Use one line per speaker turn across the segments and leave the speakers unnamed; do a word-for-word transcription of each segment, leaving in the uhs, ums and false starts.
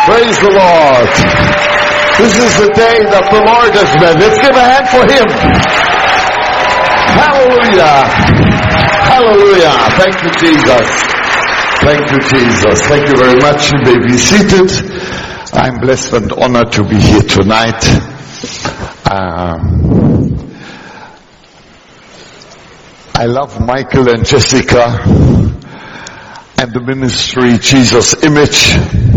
Praise the Lord. This is the day that the Lord has made. Let's give a hand for Him. Hallelujah. Hallelujah. Thank you, Jesus. Thank you, Jesus. Thank you very much. You may be seated. I'm blessed and honored to be here tonight. Um, I love Michael and Jessica and the ministry Jesus Image.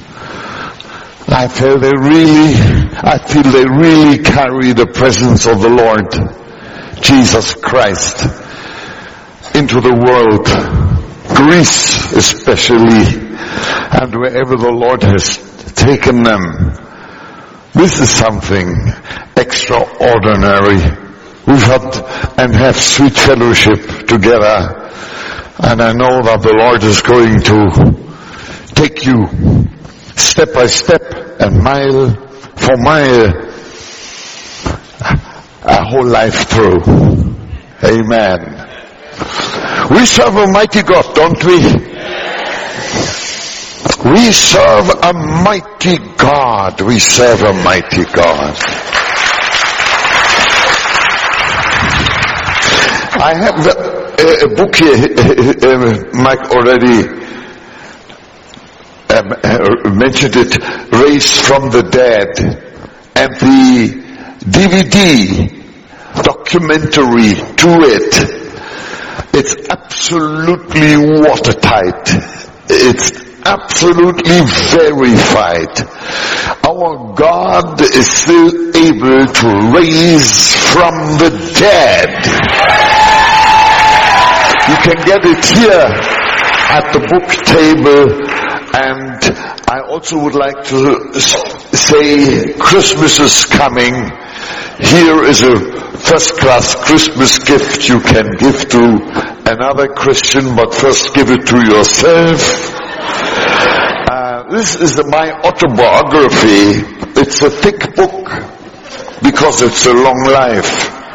I feel they really, I feel they really carry the presence of the Lord Jesus Christ into the world, Greece especially, and wherever the Lord has taken them. This is something extraordinary. We've had and have sweet fellowship together, and I know that the Lord is going to take you step by step and mile for mile a whole life through. Amen. We serve a mighty God, don't we? We serve a mighty God. We serve a mighty God. I have the, a book here, uh, Mike already Um, uh, mentioned it, Raised from the Dead, and the D V D documentary to it. It's absolutely watertight. It's absolutely verified. Our God is still able to raise from the dead. You can get it here at the book table. And I also would like to say Christmas is coming. Here is a first-class Christmas gift you can give to another Christian, but first give it to yourself. Uh, this is my autobiography. It's a thick book because it's a long life.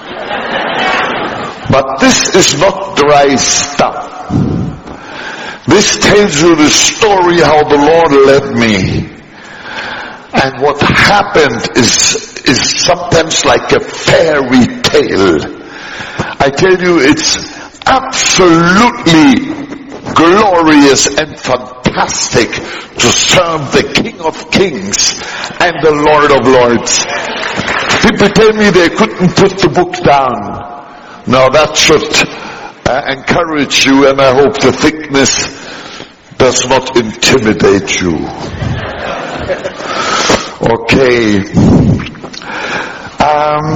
But this is not dry stuff. This tells you the story how the Lord led me. And what happened is, is sometimes like a fairy tale. I tell you, it's absolutely glorious and fantastic to serve the King of Kings and the Lord of Lords. People tell me they couldn't put the book down. Now that should Uh, encourage you, and I hope the thickness does not intimidate you. Okay. Um,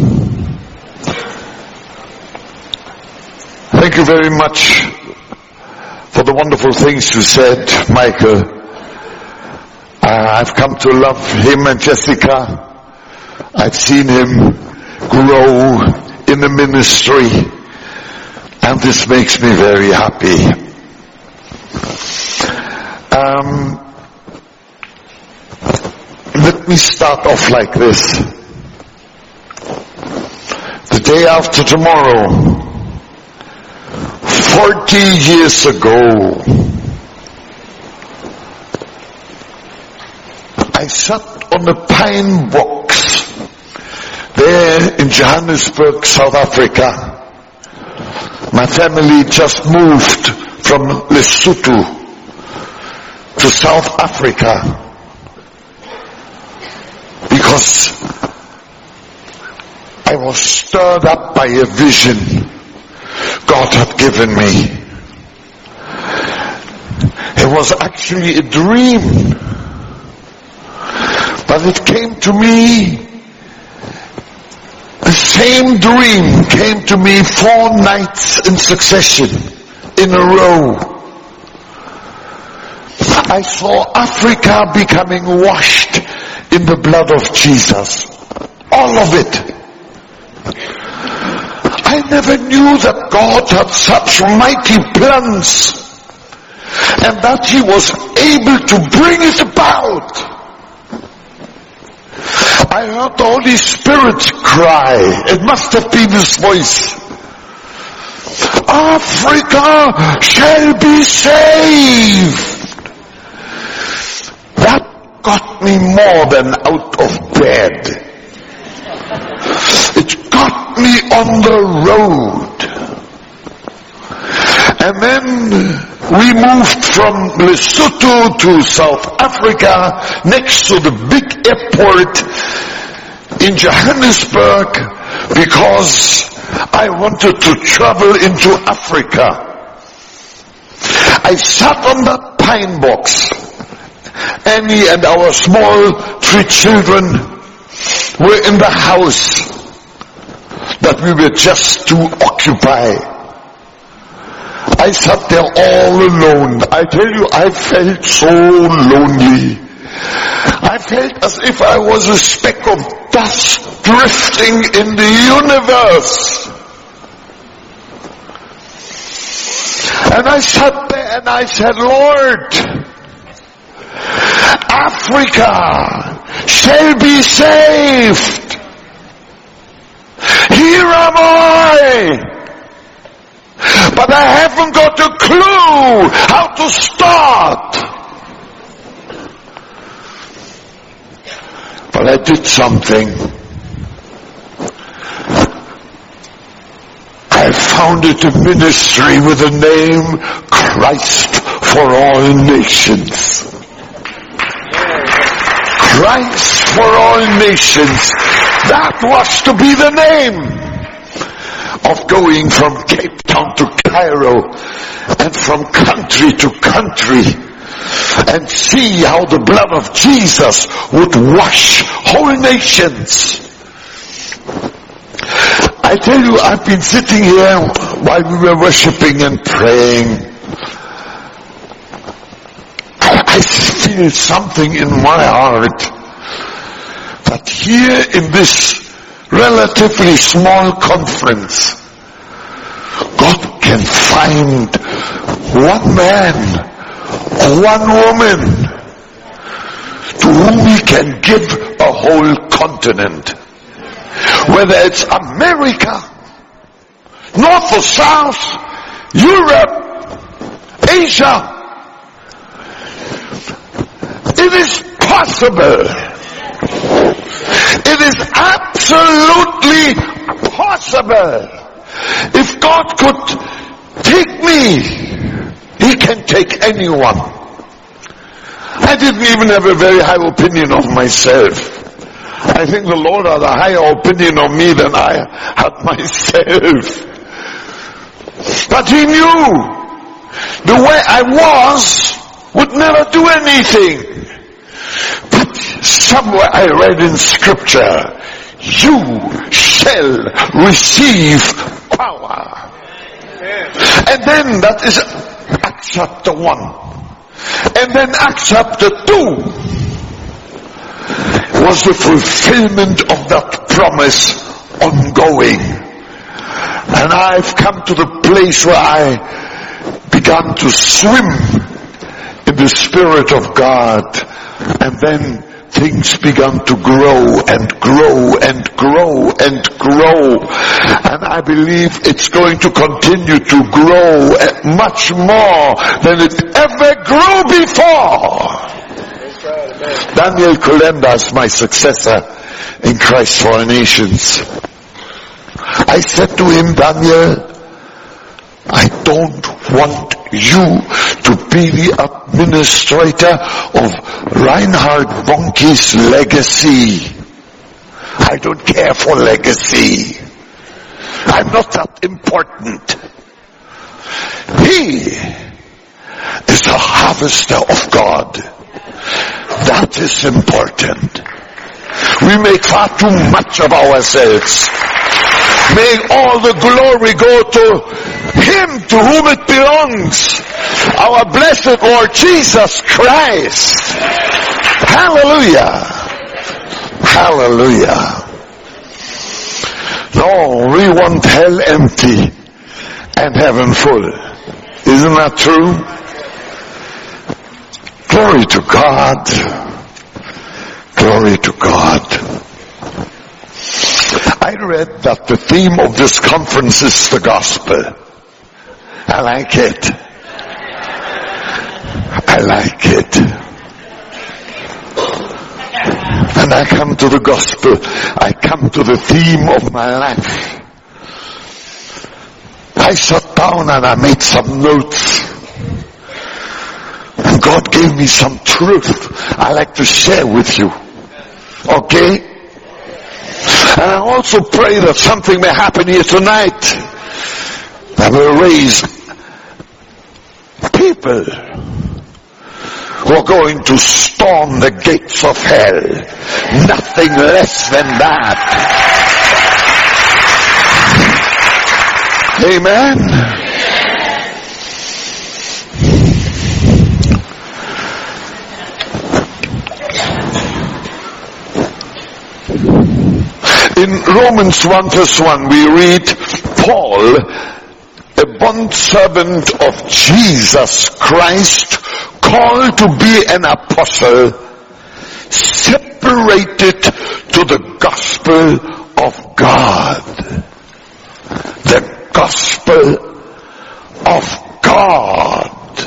thank you very much for the wonderful things you said, Michael. Uh, I've come to love him and Jessica. I've seen him grow in the ministry. And this makes me very happy. Um, let me start off like this. The day after tomorrow, forty years ago, I sat on a pine box there in Johannesburg, South Africa. My family just moved from Lesotho to South Africa because I was stirred up by a vision God had given me. It was actually a dream, but it came to me. The same dream came to me four nights in succession, in a row. I saw Africa becoming washed in the blood of Jesus. All of it. I never knew that God had such mighty plans, and that He was able to bring it about. I heard the Holy Spirit cry. It must have been His voice. Africa shall be saved. That got me more than out of bed. It got me on the road. And then we moved from Lesotho to South Africa, next to the big airport in Johannesburg, because I wanted to travel into Africa. I sat on that pine box. Annie and our small three children were in the house that we were just to occupy. I sat there all alone. I tell you, I felt so lonely. I felt as if I was a speck of dust drifting in the universe. And I sat there and I said, Lord, Africa shall be saved. Here am I. But I haven't got a clue how to start. But I did something. I founded a ministry with the name Christ for All Nations. Christ for All Nations. That was to be the name of going from Cape Town to Cairo and from country to country and see how the blood of Jesus would wash whole nations. I tell you, I've been sitting here while we were worshiping and praying. I, I feel something in my heart that here in this relatively small conference, God can find one man or one woman to whom He can give a whole continent. Whether it's America, North or South, Europe, Asia, it is possible. It is absolutely possible. If God could take me, He can take anyone. I didn't even have a very high opinion of myself. I think the Lord had a higher opinion of me than I had myself. But He knew the way I was would never do anything. But somewhere I read in Scripture, you shall receive power. And then that is Acts chapter one. And then Acts chapter two was the fulfillment of that promise ongoing. And I've come to the place where I began to swim in the Spirit of God, and then things began to grow and grow and grow and grow. And I believe it's going to continue to grow much more than it ever grew before. Daniel Kolenda is my successor in Christ for All Nations. I said to him, Daniel, I don't want you to be the administrator of Reinhard Bonnke's legacy. I don't care for legacy. I'm not that important. He is a harvester of God. That is important. We make far too much of ourselves. May all the glory go to Him to whom it belongs, our blessed Lord Jesus Christ. Hallelujah. Hallelujah. No, we want hell empty and heaven full. Isn't that true? Glory to God. Glory to God. I read that the theme of this conference is the gospel. I like it. I like it. when I come to the gospel, I come to the theme of my life. I sat down and I made some notes. And God gave me some truth I like to share with you. Okay? And I also pray that something may happen here tonight that will raise people who are going to storm the gates of hell. Nothing less than that. Amen. In Romans one verse one we read, Paul, a bondservant of Jesus Christ, called to be an apostle, separated to the gospel of God. The gospel of God.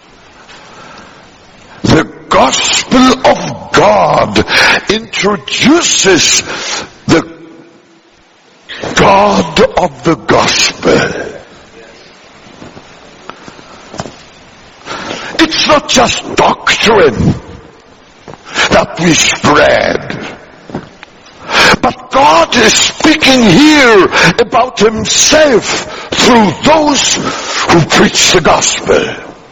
The gospel of God introduces the God of the gospel. It's not just doctrine that we spread, but God is speaking here about himself through those who preach the gospel.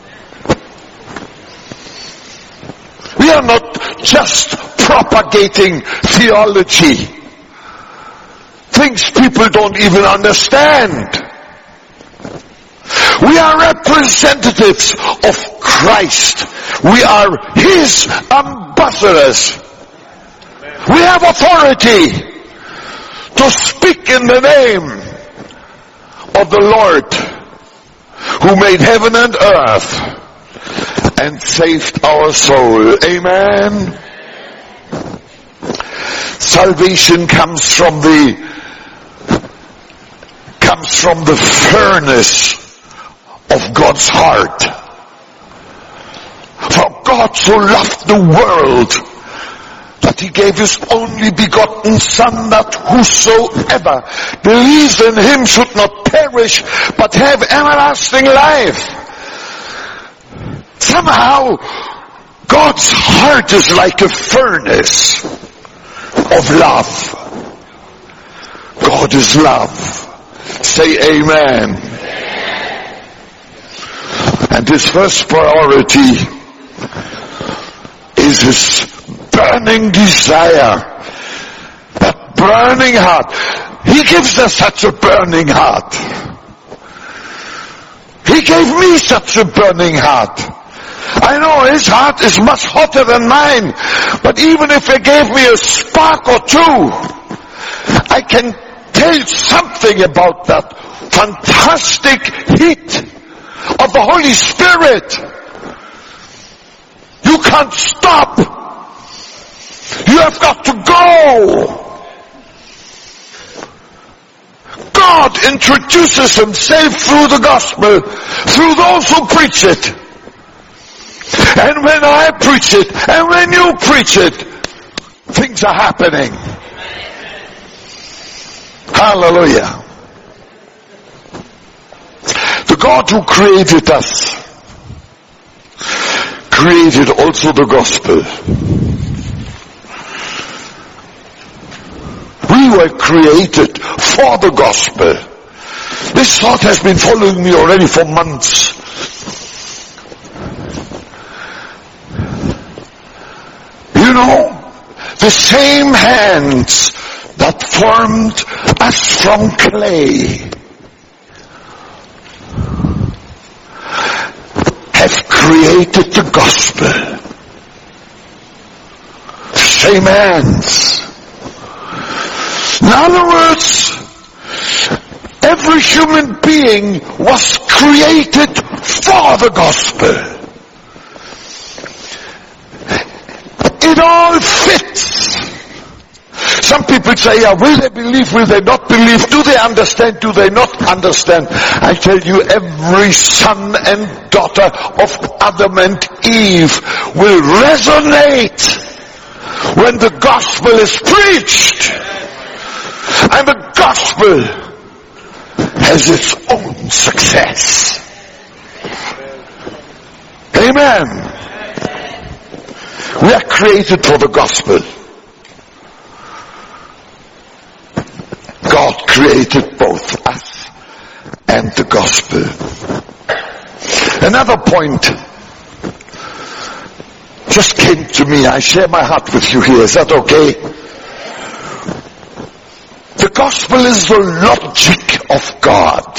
We are not just propagating theology, things people don't even understand. We are representatives of Christ. We are his ambassadors. We have authority to speak in the name of the Lord who made heaven and earth and saved our soul. Amen. Salvation comes from the comes from the furnace of God's heart. For God so loved the world that he gave his only begotten Son, that whosoever believes in him should not perish but have everlasting life. Somehow God's heart is like a furnace of love. God is love. Say amen. And his first priority is his burning desire, that burning heart. He gives us such a burning heart. He gave me such a burning heart. I know his heart is much hotter than mine, but even if he gave me a spark or two, I can tell you something about that fantastic heat of the Holy Spirit. You can't stop. You have got to go. God introduces himself through the gospel, through those who preach it. And when I preach it, and when you preach it, things are happening. Hallelujah. The God who created us created also the gospel. We were created for the gospel. This thought has been following me already for months. You know, the same hands that formed us from clay have created the gospel. Same hands. In other words, every human being was created for the gospel. It all fits. Some people say, yeah, will they believe, will they not believe? Do they understand, do they not understand? I tell you, every son and daughter of Adam and Eve will resonate when the gospel is preached. And the gospel has its own success. Amen. We are created for the gospel. God created both us and the gospel. Another point just came to me. I share my heart with you here. Is that okay? The gospel is the logic of God.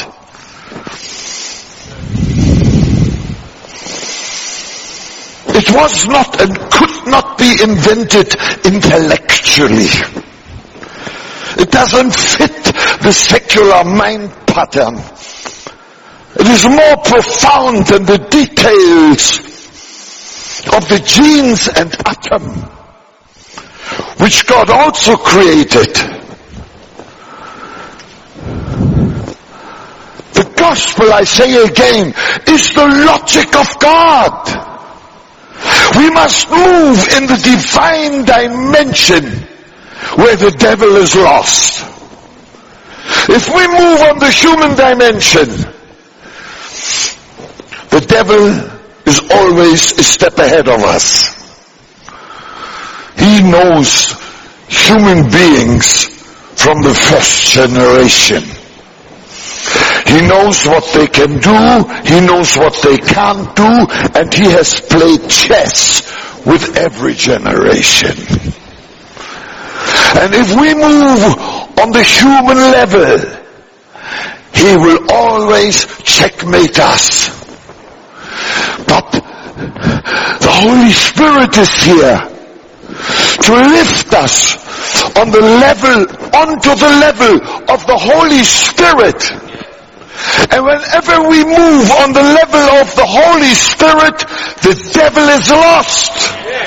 It was not and could not be invented intellectually. It doesn't fit the secular mind pattern. It is more profound than the details of the genes and atom, which God also created. The gospel, I say again, is the logic of God. We must move in the divine dimension where the devil is lost. If we move on the human dimension, the devil is always a step ahead of us. He knows human beings from the first generation. He knows what they can do, he knows what they can't do, and he has played chess with every generation. And if we move on the human level, he will always checkmate us. But the Holy Spirit is here to lift us on the level, onto the level of the Holy Spirit. And whenever we move on the level of the Holy Spirit, the devil is lost.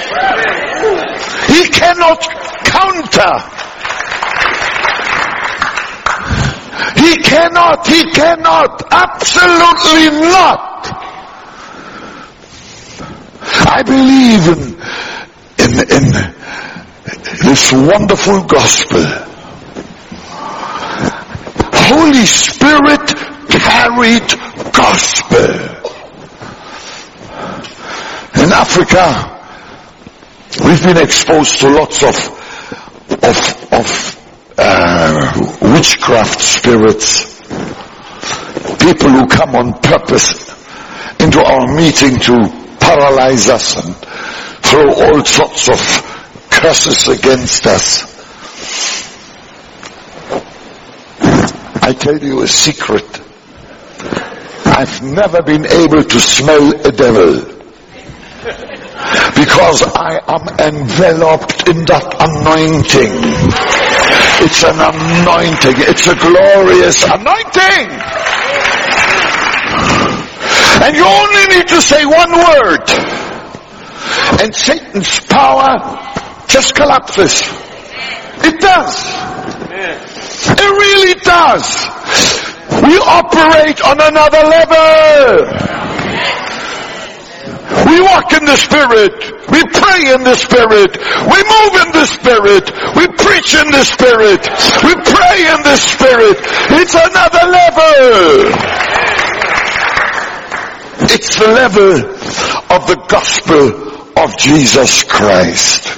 He cannot counter. He cannot, he cannot, absolutely not. I believe in, in, in this wonderful gospel. Holy Spirit carried gospel. In Africa, we've been exposed to lots of of of uh, witchcraft spirits, people who come on purpose into our meeting to paralyze us and throw all sorts of curses against us. I tell you a secret. I've never been able to smell a devil because I am enveloped in that anointing. It's an anointing. It's a glorious anointing. And you only need to say one word and Satan's power just collapses. It does. It really does. We operate on another level. We walk in the Spirit. We pray in the Spirit. We move in the Spirit. We preach in the Spirit. We pray in the Spirit. It's another level. It's the level of the gospel of Jesus Christ.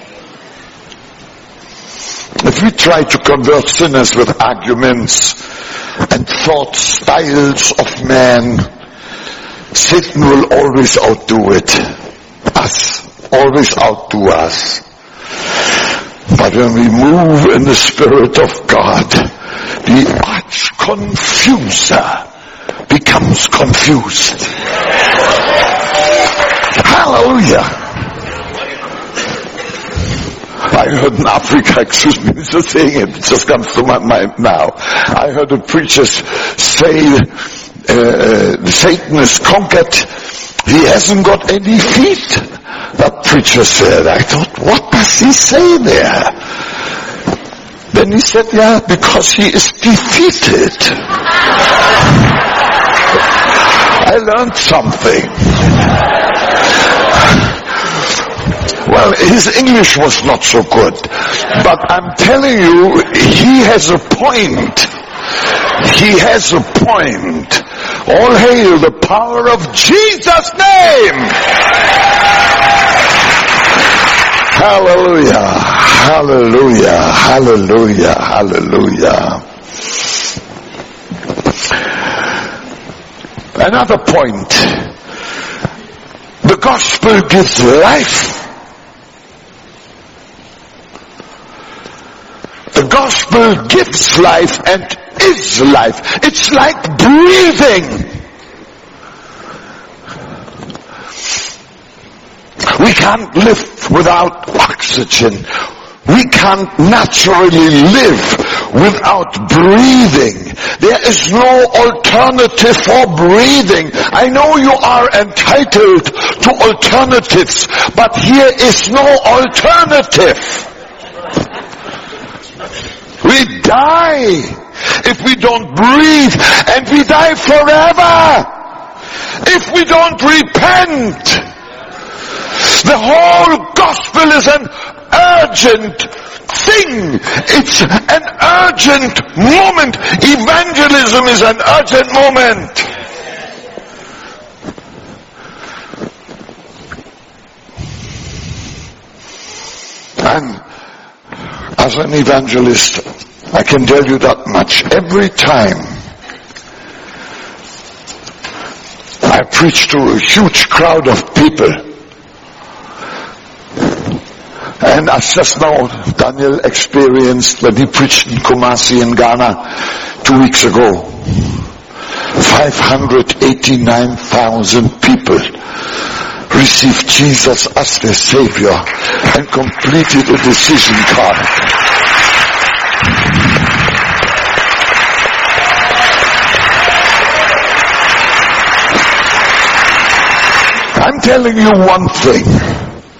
If we try to convert sinners with arguments and thought styles of man, Satan will always outdo it. Us. Always outdo us. But when we move in the Spirit of God, the arch confuser becomes confused. Hallelujah. I heard in Africa, excuse me, just saying it, it just comes to my mind now. I heard a preacher say, uh, Satan is conquered, he hasn't got any feet. That preacher said, I thought, what does he say there? Then he said, yeah, because he is defeated. I learned something. Well, Well, his English was not so good. But I'm telling you, he has a point. He has a point. All hail the power of Jesus' name. Hallelujah, hallelujah, hallelujah, hallelujah. Another point. The gospel gives life. The gospel gives life and is life. It's like breathing. We can't live without oxygen. We can't naturally live without breathing. There is no alternative for breathing. I know you are entitled to alternatives, but here is no alternative. We die if we don't breathe, and we die forever if we don't repent. The whole gospel is an urgent thing. It's an urgent moment. Evangelism is an urgent moment. And as an evangelist, I can tell you that much. Every time I preach to a huge crowd of people, and as just now Daniel experienced when he preached in Kumasi in Ghana two weeks ago, five hundred eighty-nine thousand people received Jesus as their Savior and completed a decision card. I'm telling you one thing.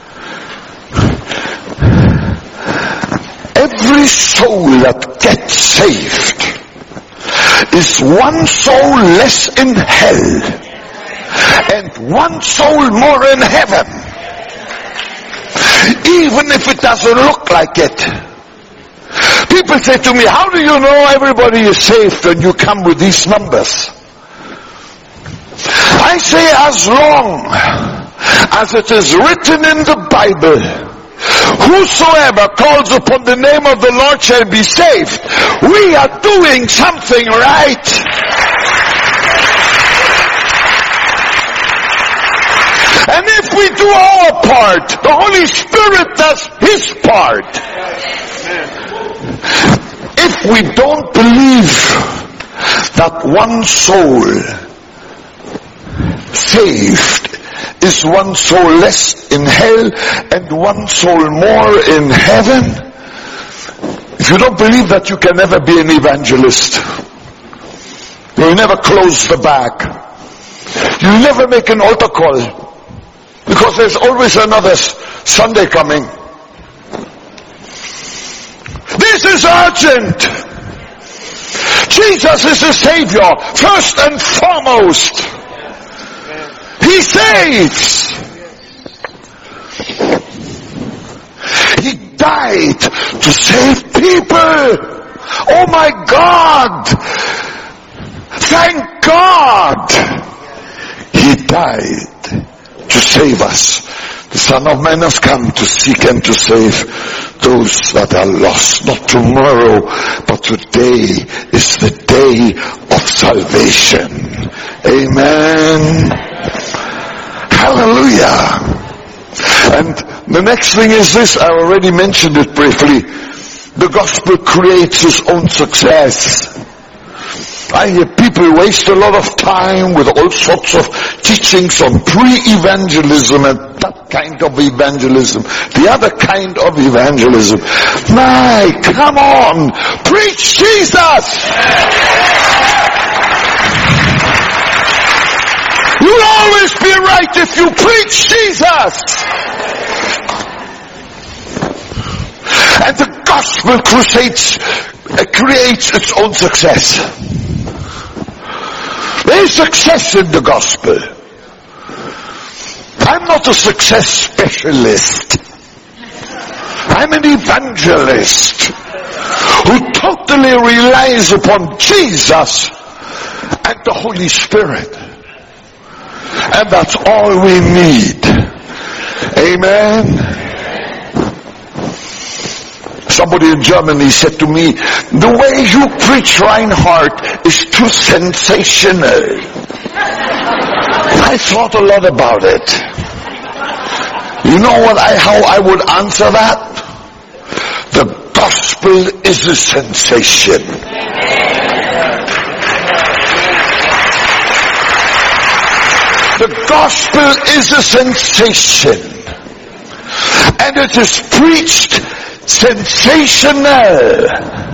Every soul that gets saved is one soul less in hell and one soul more in heaven. Even if it doesn't look like it. People say to me, how do you know everybody is saved when you come with these numbers? I say, as long as it is written in the Bible, whosoever calls upon the name of the Lord shall be saved, we are doing something right. And if we do our part, the Holy Spirit does His part. If we don't believe that one soul saved is one soul less in hell and one soul more in heaven, if you don't believe that, you can never be an evangelist. You'll never close the bag. You'll never make an altar call, because there's always another Sunday coming. This is urgent. Jesus is the Savior, first and foremost. He saves. He died to save people. Oh my God. Thank God. He died to save us. The Son of Man has come to seek and to save those that are lost. Not tomorrow, but today is the day of salvation. Amen. Hallelujah. And the next thing is this, I already mentioned it briefly. The gospel creates its own success. I hear people waste a lot of time with all sorts of teachings on pre-evangelism and that kind of evangelism, the other kind of evangelism. My, come on, preach Jesus! You'll always be right if you preach Jesus! And the gospel crusades, uh, creates its own success. There is success in the gospel. I'm not a success specialist. I'm an evangelist who totally relies upon Jesus and the Holy Spirit. And that's all we need. Amen. Somebody in Germany said to me, the way you preach, Reinhard, is too sensational. I thought a lot about it. You know what I, how I would answer that? The gospel is a sensation. The gospel is a sensation. And it is preached sensational.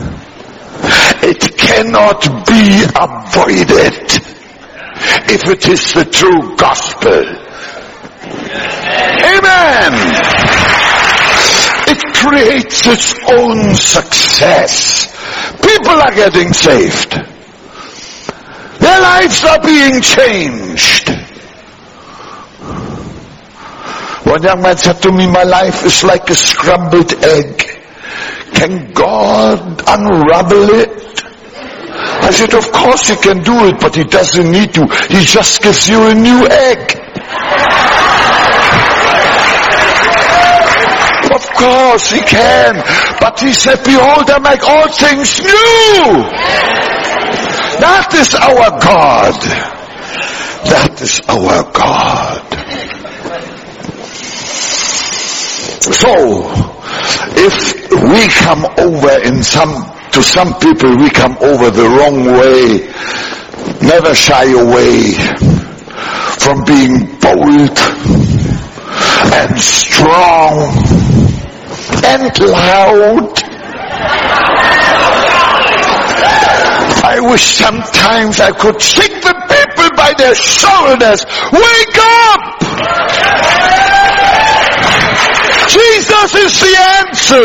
It cannot be avoided if it is the true gospel. Amen. It creates its own success. People are getting saved. Their lives are being changed. One young man said to me, my life is like a scrambled egg. Can God unravel it? I said, of course he can do it, but he doesn't need to. He just gives you a new egg. Of course he can. But he said, behold, I make all things new. That is our God. That is our God. So, if we come over in some, to some people we come over the wrong way, never shy away from being bold and strong and loud. I wish sometimes I could shake the people by their shoulders. Wake up! Jesus is the answer.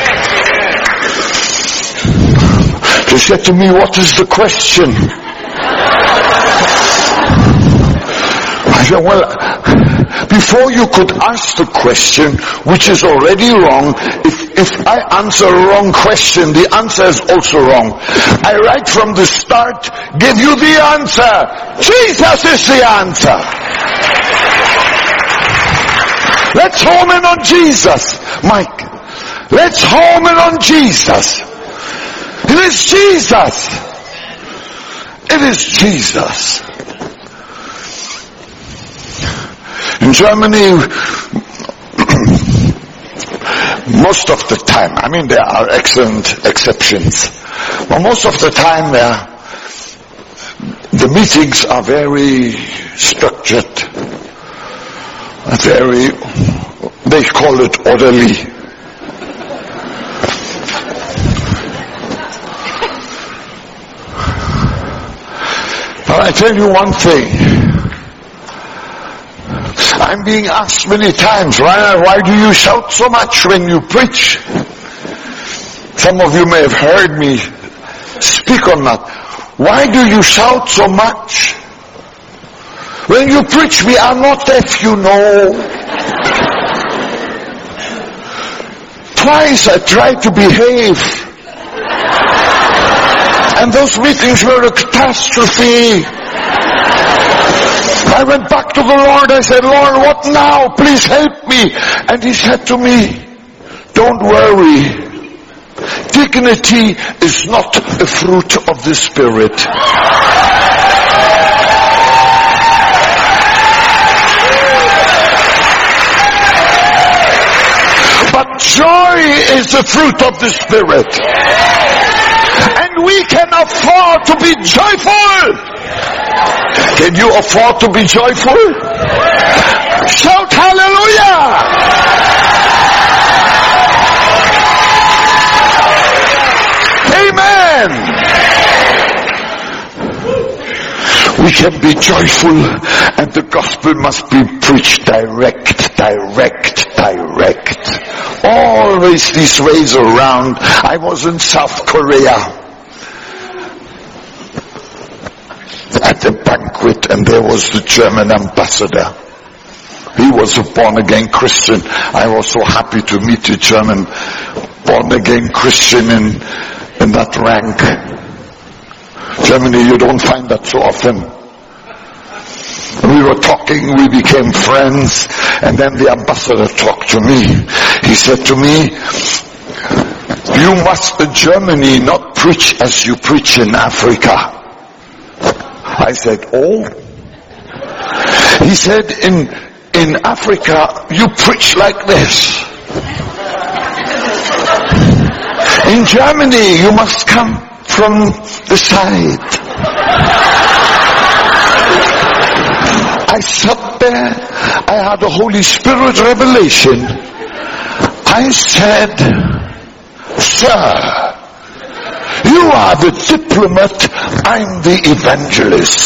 They said to me, what is the question? I said, well, before you could ask the question, which is already wrong, if, if I answer a wrong question, the answer is also wrong. I right from the start give you the answer. Jesus is the answer. Let's home in on Jesus, Mike. Let's home in on Jesus. It is Jesus. It is Jesus. In Germany, most of the time, I mean there are excellent exceptions, but most of the time there, the meetings are very structured, very, they call it orderly. But I tell you one thing, I'm being asked many times, why, why do you shout so much when you preach? Some of you may have heard me speak on that. Why do you shout so much? When you preach, we are not deaf, you know. Twice I tried to behave. And those meetings were a catastrophe. I went back to the Lord. I said, Lord, what now? Please help me. And he said to me, don't worry. Dignity is not a fruit of the Spirit. But joy is the fruit of the Spirit. And we can afford to be joyful. Can you afford to be joyful? Shout hallelujah! Amen! We can be joyful, and the gospel must be preached direct, direct, direct. Always these ways around. I was in South Korea at a banquet, and there was the German ambassador. He was a born-again Christian. I was so happy to meet a German born-again Christian in, in that rank. Germany, you don't find that so often. We were talking, we became friends, and then the ambassador talked to me. He said to me, you must in Germany not preach as you preach in Africa. I said, oh? He said, in, in Africa, you preach like this. In Germany, you must come from the side. I sat there, I had a Holy Spirit revelation. I said, sir, you are the diplomat, I'm the evangelist.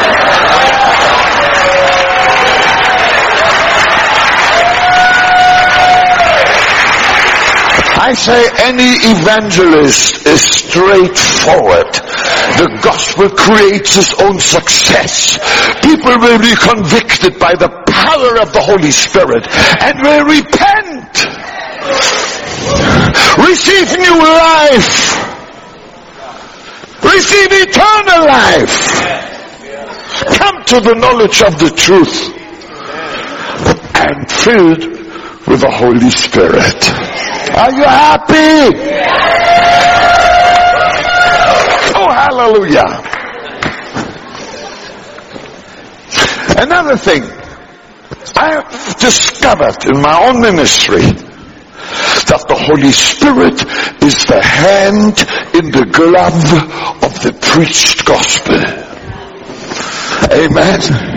I say any evangelist is straightforward. The gospel creates its own success. People will be convicted by the power of the Holy Spirit and will repent. Receive new life. Receive eternal life. Come to the knowledge of the truth and filled with the Holy Spirit. Are you happy? Oh, hallelujah. Another thing I have discovered in my own ministry, that the Holy Spirit is the hand in the glove of the preached gospel. Amen.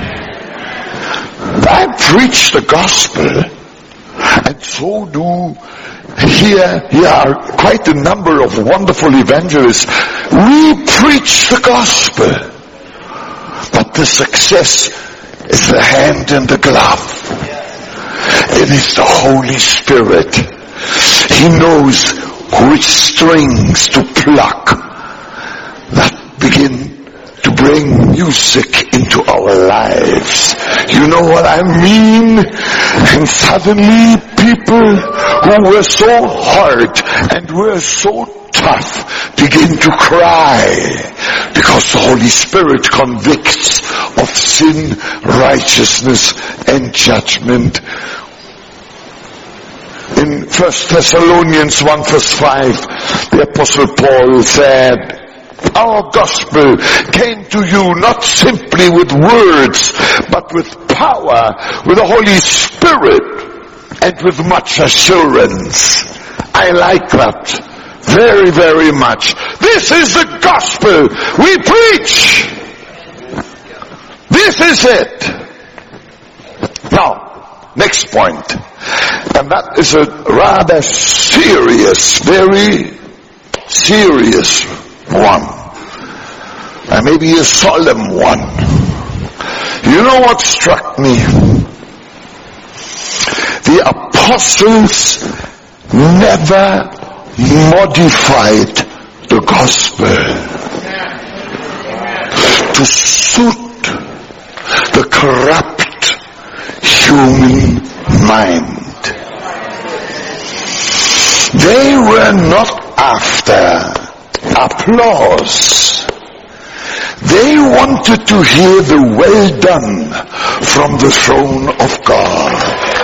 I preach the gospel, and so do here, here are quite a number of wonderful evangelists. We preach the gospel, but the success is the hand in the glove. It is the Holy Spirit. He knows which strings to pluck that begin to bring music into our lives. You know what I mean? And suddenly people who were so hard and were so tough begin to cry, because the Holy Spirit convicts of sin, righteousness, and judgment. In First Thessalonians one verse five, the Apostle Paul said, our gospel came to you not simply with words, but with power, with the Holy Spirit, and with much assurance. I like that very, very much. This is the gospel we preach. This is it. Now, next point. And that is a rather serious, very serious one. And maybe a solemn one. You know what struck me? The apostles never modified the gospel to suit the corrupt human mind. They were not after applause. They wanted to hear the well done from the throne of God.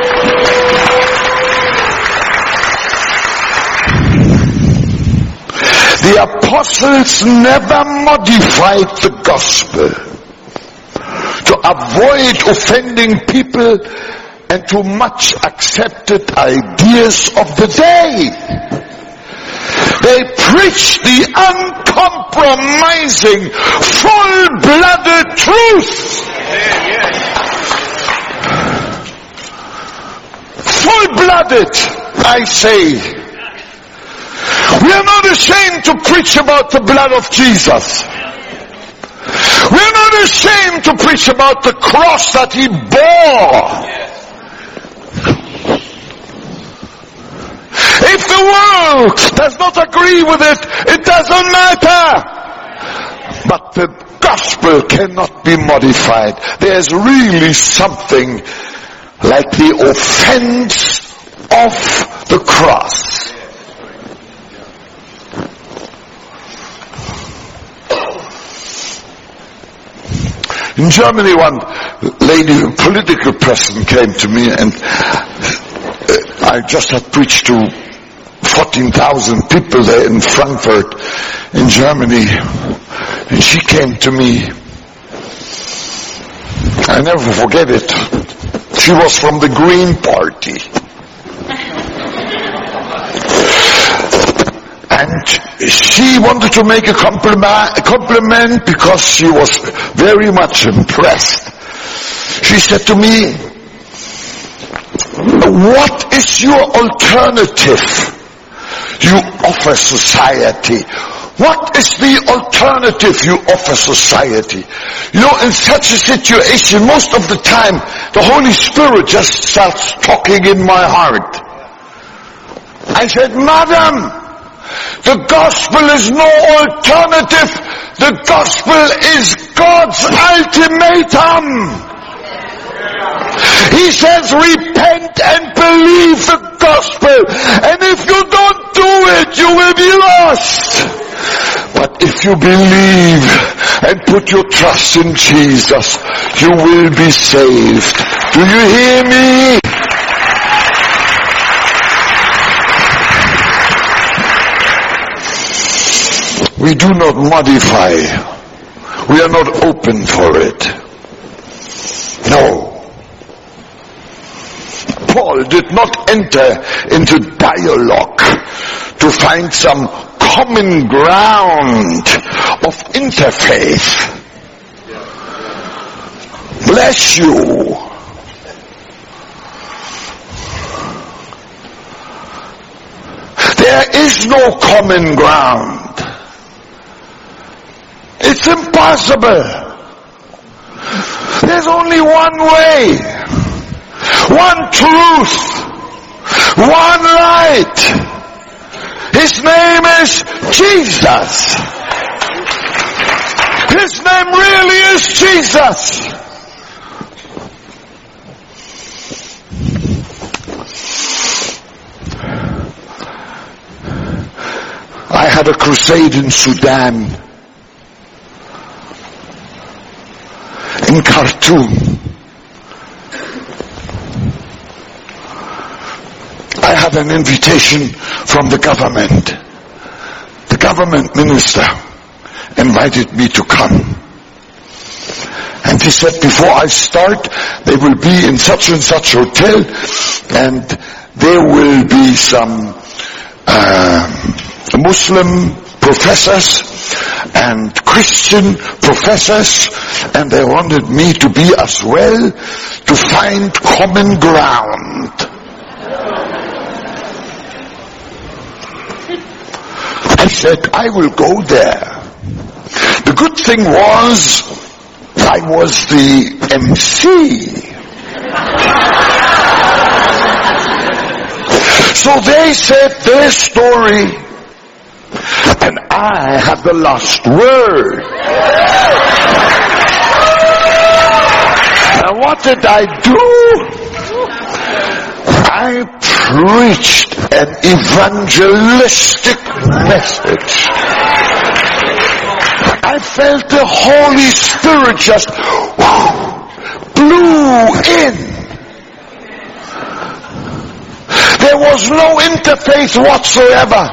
The apostles never modified the gospel to avoid offending people and to much accepted ideas of the day. They preached the uncompromising, full-blooded truth. Full-blooded, I say. We are not ashamed to preach about the blood of Jesus. We are not ashamed to preach about the cross that he bore. If the world does not agree with it, it doesn't matter. But the gospel cannot be modified. There's really something like the offense of the cross. In Germany, one lady, a political person, came to me, and I just had preached to fourteen thousand people there in Frankfurt, in Germany, and she came to me. I never forget it. She was from the Green Party. And she wanted to make a compliment, a compliment because she was very much impressed. She said to me, "What is your alternative you offer society? What is the alternative you offer society?" You know, in such a situation, most of the time, the Holy Spirit just starts talking in my heart. I said, "Madam, the gospel is no alternative. The gospel is God's ultimatum. He says, repent and believe the gospel. And if you don't do it, you will be lost. But if you believe and put your trust in Jesus, you will be saved." Do you hear me? We do not modify. We are not open for it. No. Paul did not enter into dialogue to find some common ground of interfaith. Bless you. There is no common ground. It's impossible. There's only one way, one truth, one light. His name is Jesus. His name really is Jesus. I had a crusade in Sudan, in Khartoum. I had an invitation from the government. The government minister invited me to come. And he said, before I start, they will be in such and such hotel, and there will be some uh, Muslim professors and Christian professors, and they wanted me to be as well, to find common ground. I said, I will go there. The good thing was, I was the M C. So they said their story, and I had the last word. And what did I do? I preached an evangelistic message. I felt the Holy Spirit just whoo, blew in. There was no interface whatsoever.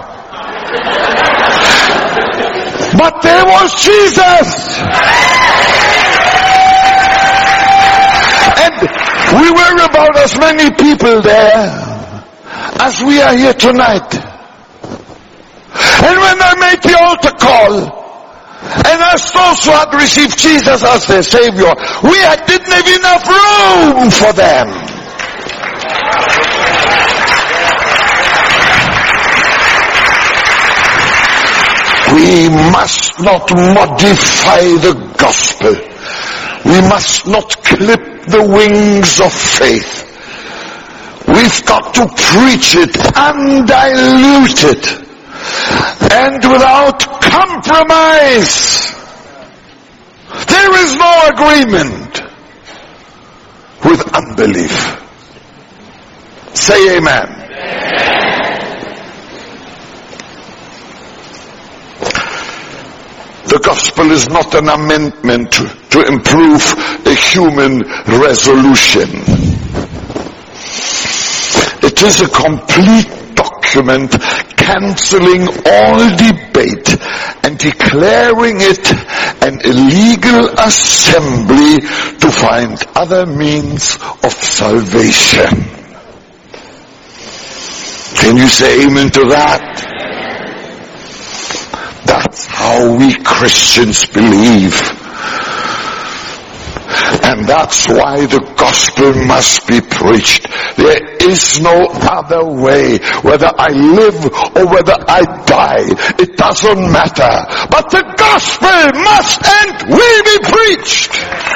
But there was Jesus. And we were about as many people there as we are here tonight. And when I made the altar call, and asked those who had received Jesus as their Savior, we had, didn't have enough room for them. We must not modify the gospel. We must not clip the wings of faith. We've got to preach it undiluted and without compromise. There is no agreement with unbelief. Say amen. The gospel is not an amendment to, to improve a human resolution. It is a complete document cancelling all debate and declaring it an illegal assembly to find other means of salvation. Can you say amen to that? That's how we Christians believe. And that's why the gospel must be preached. There is no other way. Whether I live or whether I die, it doesn't matter. But the gospel must and will be preached.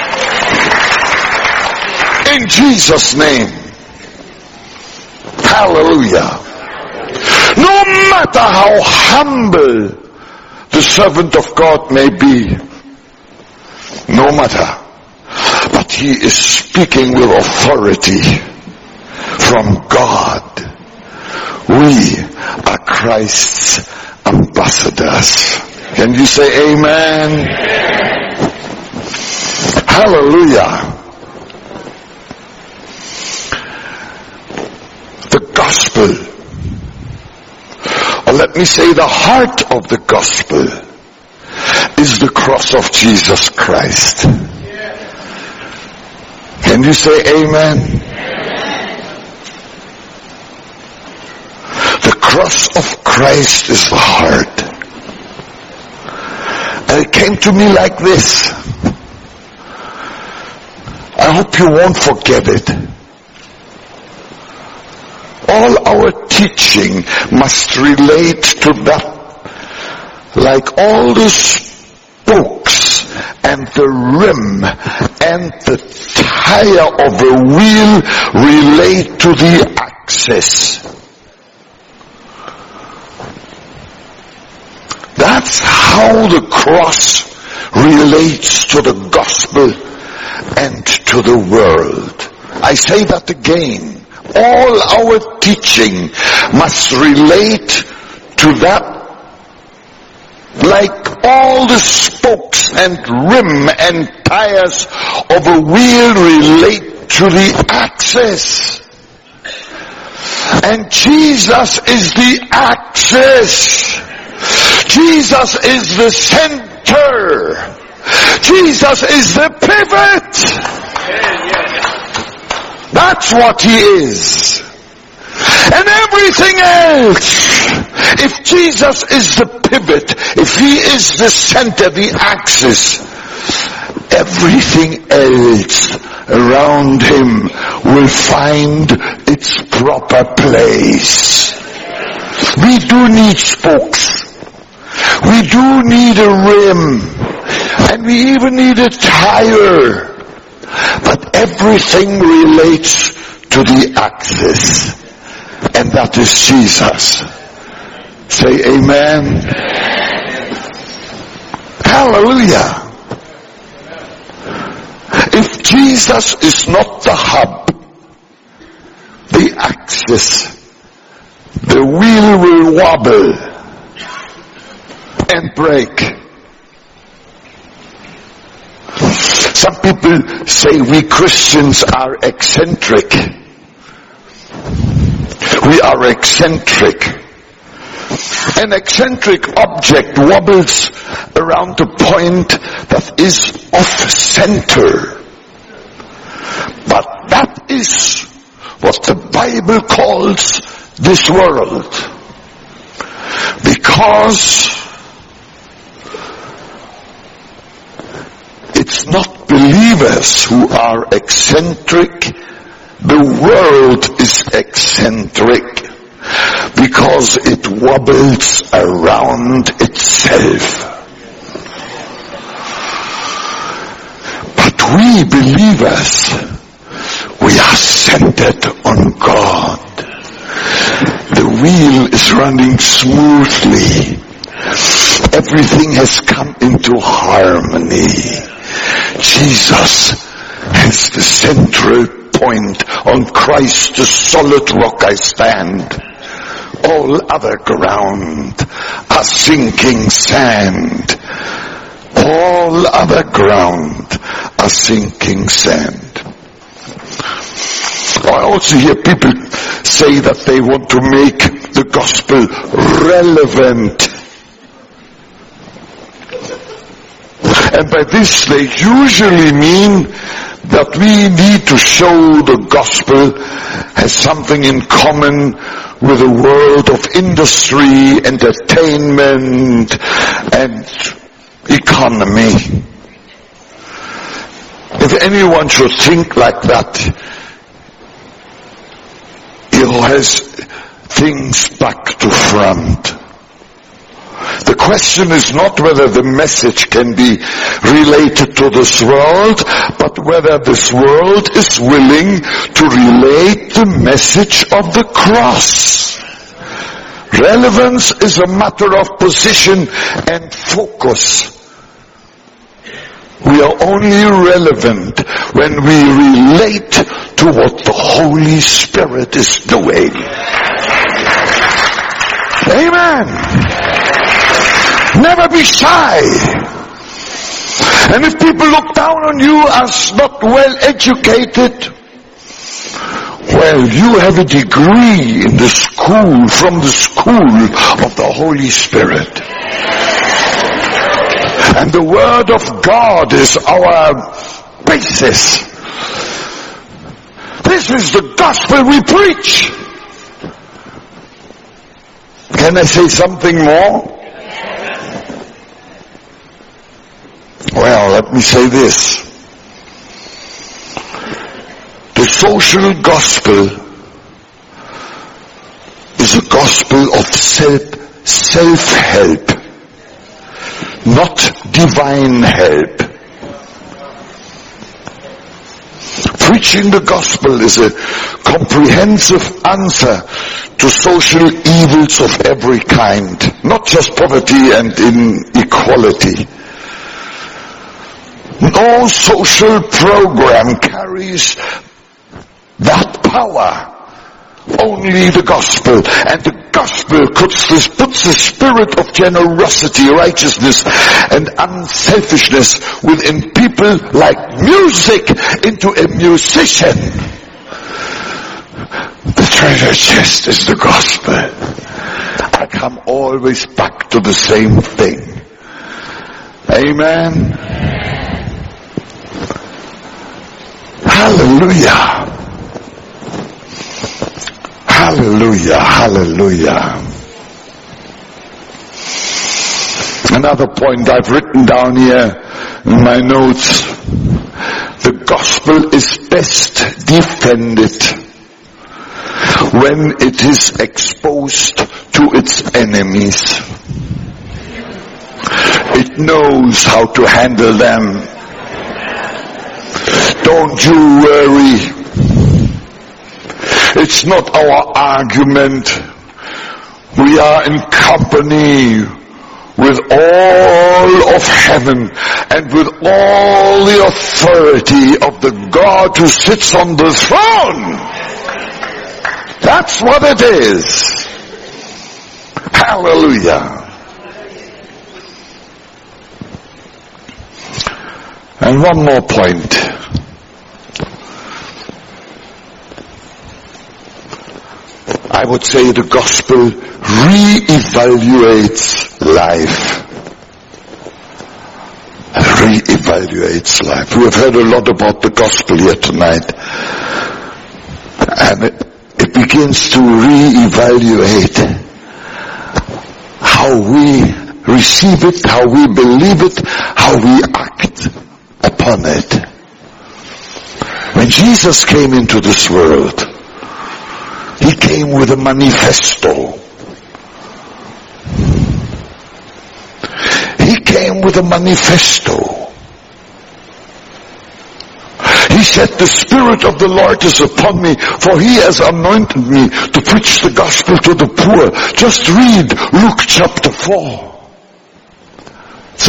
In Jesus' name. Hallelujah. No matter how humble the servant of God may be, no matter, but he is speaking with authority from God. We are Christ's ambassadors. Can you say amen? Hallelujah. The gospel, or let me say the heart of the gospel, is the cross of Jesus Christ. Can you say amen? The cross of Christ is the heart. And it came to me like this. I hope you won't forget it. All our teaching must relate to that, like all the spokes and the rim and the tire of a wheel relate to the axis. That's how the cross relates to the gospel and to the world. I say that again. All our teaching must relate to that, like all the spokes and rim and tires of a wheel relate to the axis. And Jesus is the axis. Jesus is the center. Jesus is the pivot. That's what he is. And everything else, if Jesus is the pivot, if he is the center, the axis, everything else around him will find its proper place. We do need spokes. We do need a rim. And we even need a tire. But everything relates to the axis. And that is Jesus. Say amen. Hallelujah. If Jesus is not the hub, the axis, the wheel will wobble and break. Some people say we Christians are eccentric. We are eccentric. An eccentric object wobbles around a point that is off center. But that is what the Bible calls this world. Because it's not believers who are eccentric. The world is eccentric because it wobbles around itself. But we believers, we are centered on God. The wheel is running smoothly. Everything has come into harmony. Jesus has the central point, on Christ the solid rock I stand. All other ground are sinking sand. All other ground are sinking sand. I also hear people say that they want to make the gospel relevant. And by this they usually mean that we need to show the gospel has something in common with the world of industry, entertainment, and economy. If anyone should think like that, he has things back to front. The question is not whether the message can be related to this world, but whether this world is willing to relate the message of the cross. Relevance is a matter of position and focus. We are only relevant when we relate to what the Holy Spirit is doing. Amen. Never be shy. And if people look down on you as not well educated, well, you have a degree in the school, from the school of the Holy Spirit. And the Word of God is our basis. This is the gospel we preach. Can I say something more? Well, let me say this. The social gospel is a gospel of self, self-help, not divine help. Preaching the gospel is a comprehensive answer to social evils of every kind, not just poverty and inequality. No social program carries that power. Only the gospel. And the gospel puts the spirit of generosity, righteousness, and unselfishness within people like music into a musician. The treasure chest is the gospel. I come always back to the same thing. Amen. Hallelujah. Hallelujah. Hallelujah. Another point I've written down here in my notes. The gospel is best defended when it is exposed to its enemies. It knows how to handle them. Don't you worry. It's not our argument. We are in company with all of heaven and with all the authority of the God who sits on the throne. That's what it is. Hallelujah. And one more point. I would say the gospel re-evaluates life. Re-evaluates life. We have heard a lot about the gospel here tonight. And it, it begins to re-evaluate how we receive it, how we believe it, how we act upon it. When Jesus came into this world, he came with a manifesto. He came with a manifesto. He said, the Spirit of the Lord is upon me, for he has anointed me to preach the gospel to the poor. Just read Luke chapter four. It's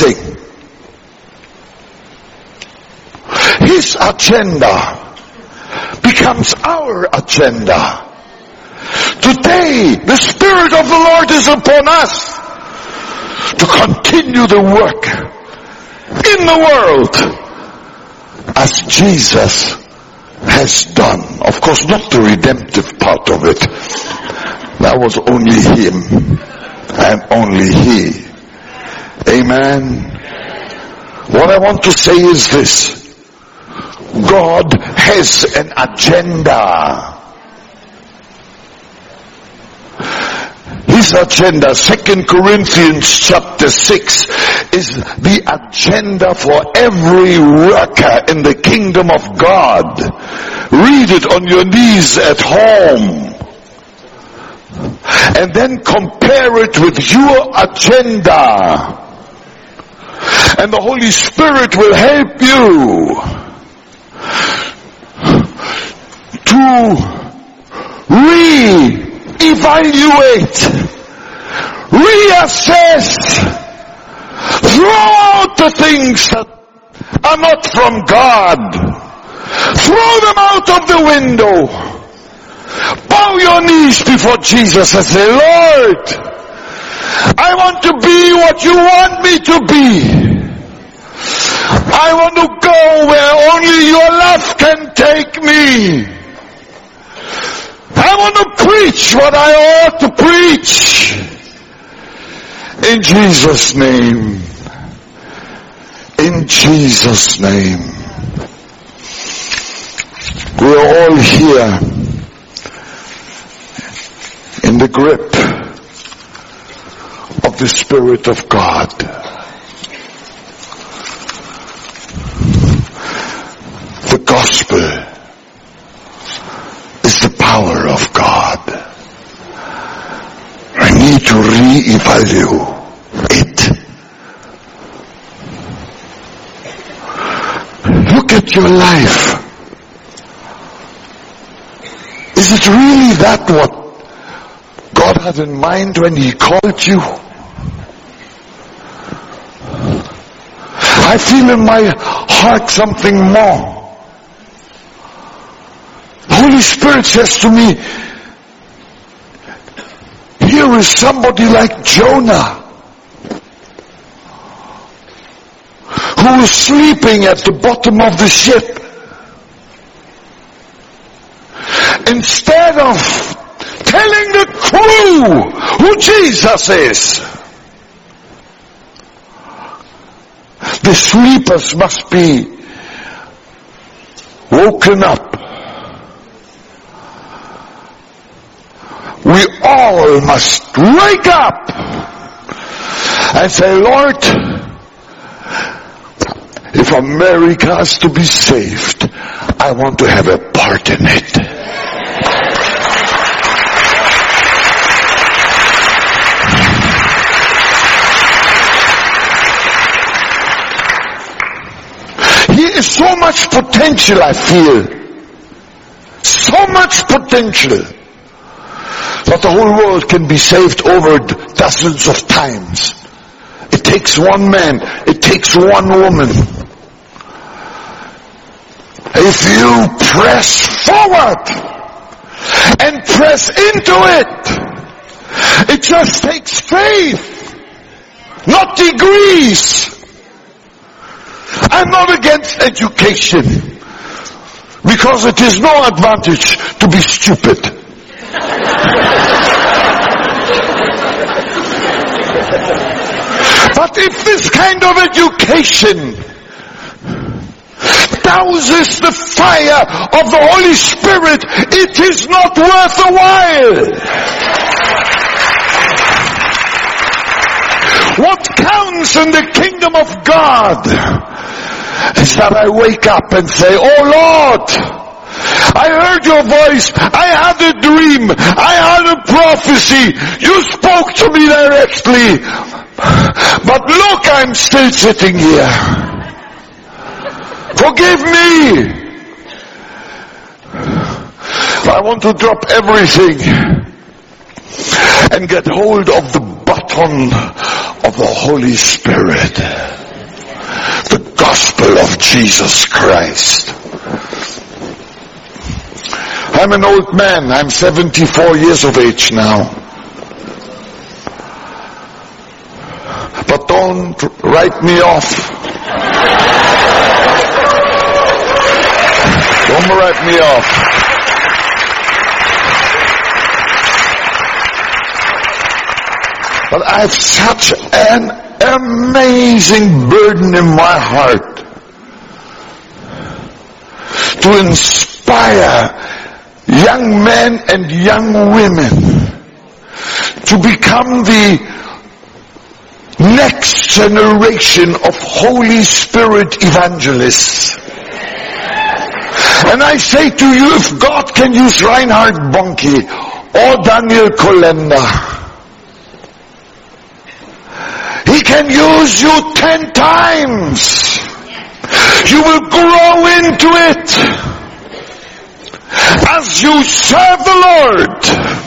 amazing. His agenda becomes our agenda. Today, the Spirit of the Lord is upon us to continue the work in the world as Jesus has done. Of course, not the redemptive part of it. That was only Him and only He. Amen. What I want to say is this. God has an agenda. His agenda, Second Corinthians chapter six, is the agenda for every worker in the kingdom of God. Read it on your knees at home. And then compare it with your agenda. And the Holy Spirit will help you to re-evaluate, reassess, throw out the things that are not from God. Throw them out of the window. Bow your knees before Jesus and say, Lord, I want to be what you want me to be. I want to go where only your love can take me. I want to preach what I ought to preach. In Jesus' name. In Jesus' name. We're all here in the grip of the Spirit of God. The gospel is the power of God. I need to re-evaluate it. Look at your life. Is it really that what God had in mind when He called you? I feel in my heart something more. The Holy Spirit says to me, here is somebody like Jonah, who was sleeping at the bottom of the ship. Instead of telling the crew who Jesus is, the sleepers must be woken up. We all must wake up and say, Lord, if America has to be saved, I want to have a part in it. Here is so much potential, I feel. So much potential. That the whole world can be saved over dozens of times. It takes one man. It takes one woman. If you press forward and press into it, it just takes faith, not degrees. I'm not against education, because it is no advantage to be stupid. But if this kind of education douses the fire of the Holy Spirit, it is not worth the while. What counts in the kingdom of God is that I wake up and say, oh Lord, I heard your voice. I had a dream. I had a prophecy. You spoke to me directly. But look, I'm still sitting here. Forgive me. I want to drop everything and get hold of the baton of the Holy Spirit. The gospel of Jesus Christ. I'm an old man. I'm seventy-four years of age now. But don't write me off. Don't write me off. But I have such an amazing burden in my heart to inspire young men and young women to become the next generation of Holy Spirit evangelists. And I say to you, if God can use Reinhard Bonnke or Daniel Kolenda, He can use you ten times. You will grow into it as you serve the Lord.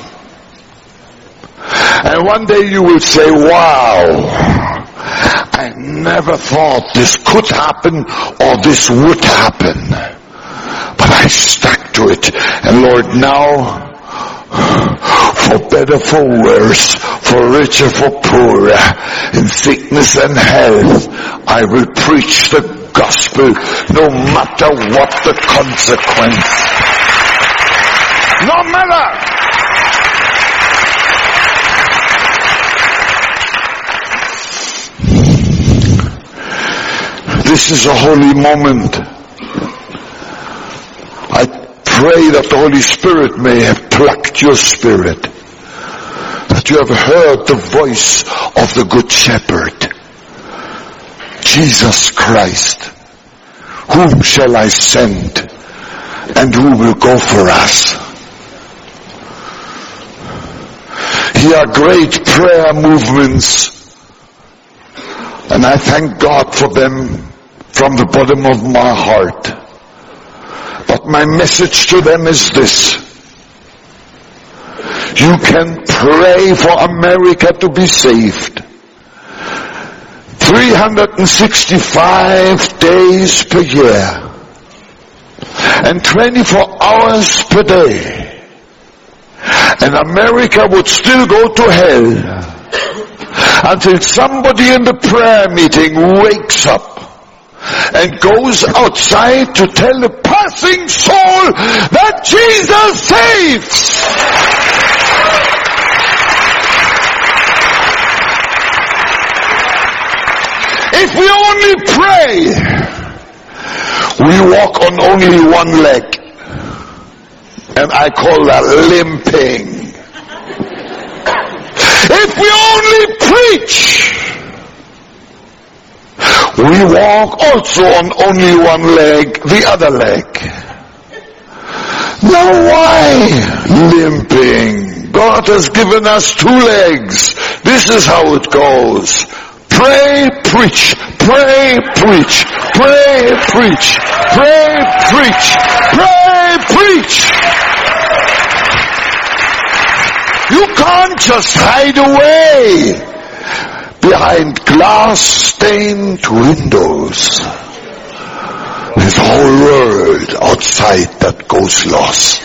And one day you will say, wow, I never thought this could happen or this would happen. But I stuck to it. And Lord, now, for better, for worse, for richer, for poorer, in sickness and health, I will preach the gospel no matter what the consequence. No matter. This is a holy moment. I pray that the Holy Spirit may have plucked your spirit, that you have heard the voice of the Good Shepherd, Jesus Christ. Whom shall I send, and who will go for us? Here are great prayer movements, and I thank God for them from the bottom of my heart. But my message to them is this: you can pray for America to be saved three hundred sixty-five days per year and twenty-four hours per day, and America would still go to hell until somebody in the prayer meeting wakes up and goes outside to tell a passing soul that Jesus saves. If we only pray, we walk on only one leg, and I call that limping. If we only preach, we walk also on only one leg, the other leg. Now why limping? God has given us two legs. This is how it goes. Pray, preach, pray, preach, pray, preach, pray, preach, pray, preach. You can't just hide away behind glass-stained windows. There's a whole world outside that goes lost.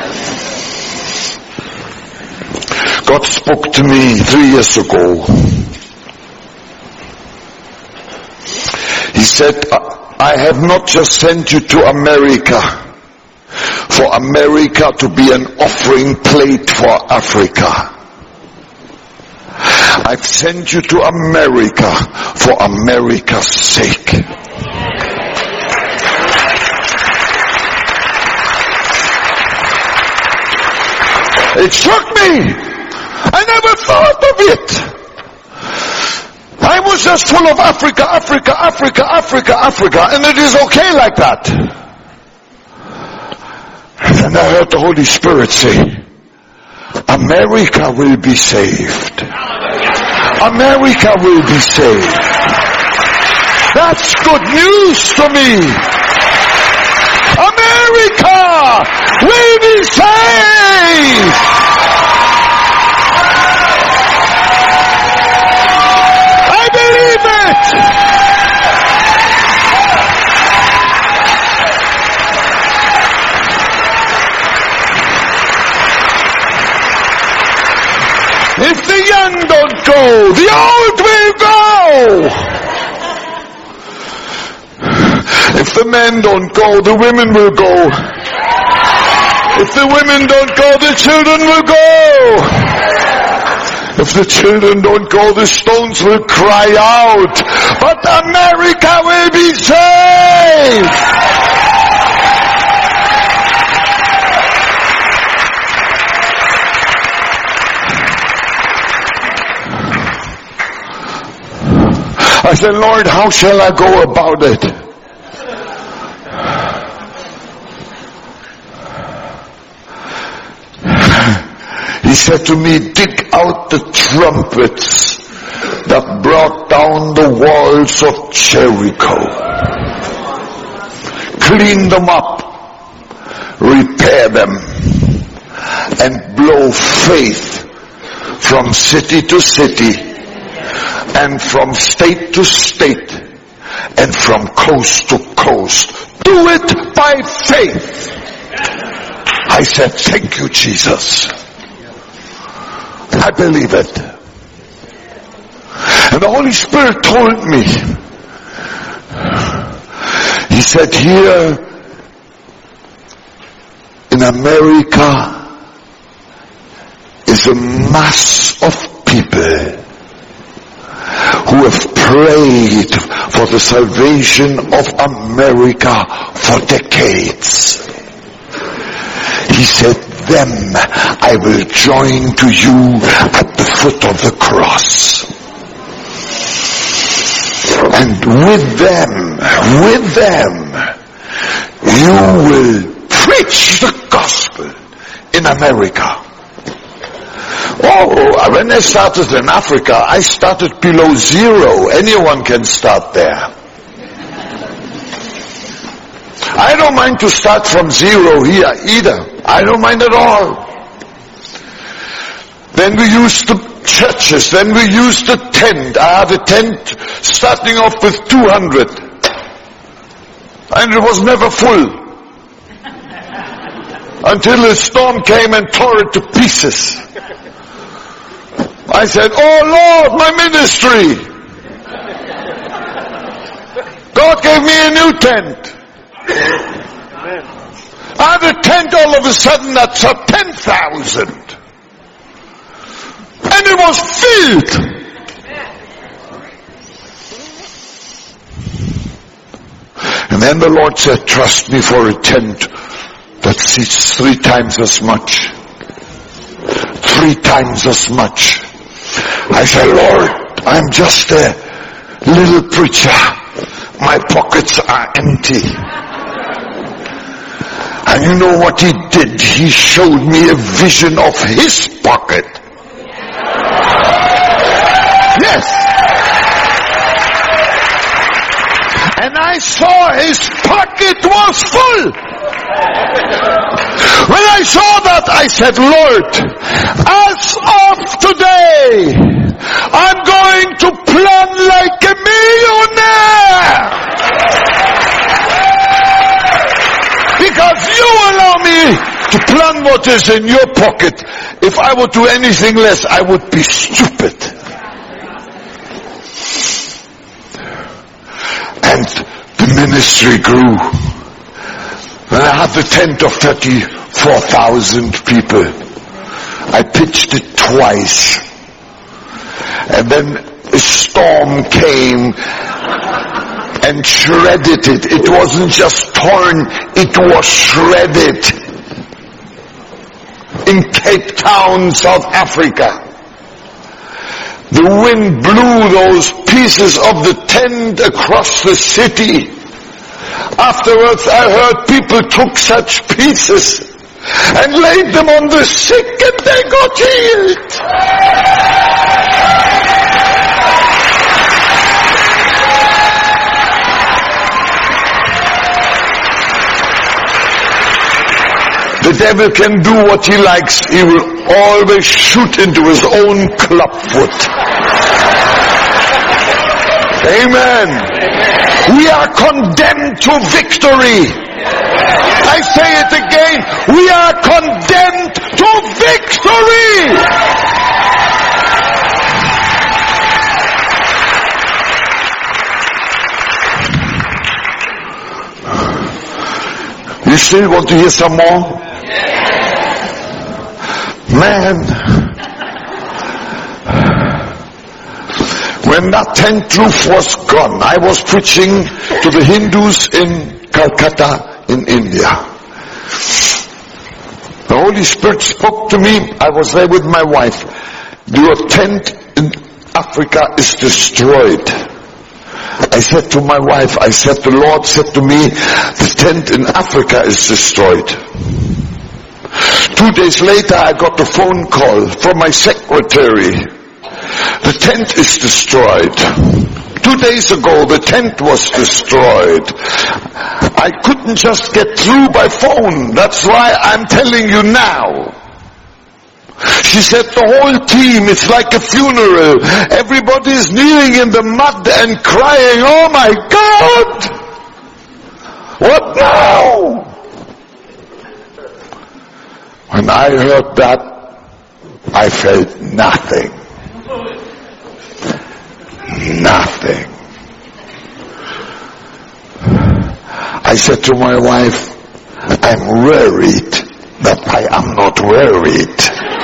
God spoke to me three years ago. He said, I have not just sent you to America for America to be an offering plate for Africa. I've sent you to America for America's sake. It shook me. I never thought of it. I was just full of Africa, Africa, Africa, Africa, Africa, and it is okay like that. And then I heard the Holy Spirit say, America will be saved. America will be saved. That's good news to me. America will be saved. I believe it. If the young don't go, the old will go. If the men don't go, the women will go. If the women don't go, the children will go. If the children don't go, the stones will cry out. But America will be saved. I said, Lord, how shall I go about it? He said to me, dig out the trumpets that brought down the walls of Jericho. Clean them up, repair them, and blow faith from city to city, and from state to state, and from coast to coast. Do it by faith. I said, thank you, Jesus. I believe it. And the Holy Spirit told me, he said, here in America is a mass of people who have prayed for the salvation of America for decades. He said, them I will join to you at the foot of the cross. And with them, with them, you will preach the gospel in America. Oh, when I started in Africa, I started below zero. Anyone can start there. I don't mind to start from zero here either. I don't mind at all. Then we used the churches. Then we used the tent. I had a tent starting off with two hundred. And it was never full. Until a storm came and tore it to pieces. I said, oh Lord, my ministry. God gave me a new tent. I had a tent all of a sudden that's a ten thousand. And it was filled. And then the Lord said, trust me for a tent that seats three times as much. Three times as much. I said, Lord, I'm just a little preacher. My pockets are empty. And you know what he did? He showed me a vision of his pocket. Yes. And I saw his pocket was full. When I saw that, I said, Lord, as of today, I'm going to plan like a millionaire. Because you allow me to plan what is in your pocket. If I would do anything less, I would be stupid. And the ministry grew. When I had the tent of thirty-four thousand people, I pitched it twice. And then a storm came and shredded it. It wasn't just torn, it was shredded. In Cape Town, South Africa. The wind blew those pieces of the tent across the city. Afterwards I heard people took such pieces and laid them on the sick and they got healed. The devil can do what he likes. He will always shoot into his own clubfoot. Amen. We are condemned to victory. I say it again. We are condemned to victory. You still want to hear some more? Man, when that tent roof was gone, I was preaching to the Hindus in Calcutta in India. The Holy Spirit spoke to me. I was there with my wife. Your tent in Africa is destroyed. I said to my wife, I said, the Lord said to me, the tent in Africa is destroyed. Two days later, I got a phone call from my secretary. The tent is destroyed. Two days ago, the tent was destroyed. I couldn't just get through by phone. That's why I'm telling you now. She said the whole team, it's like a funeral. Everybody is kneeling in the mud and crying, oh my God! What now? When I heard that, I felt nothing. Nothing. I said to my wife, I'm worried that I am not worried.